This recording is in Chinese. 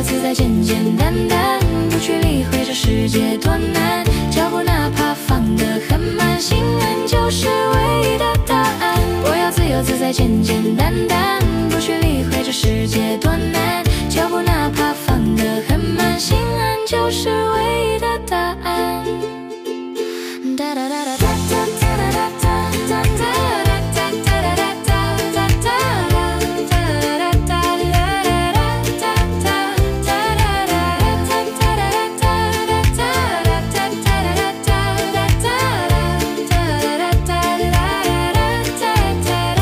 自在，简简单单，不去理会这世界多难。脚步哪怕放得很慢，心安就是唯一的答案。我要自由自在，简简单单，不去理会这世界多难。脚步哪怕放得很慢，心安就是唯一的答案。哒哒哒哒。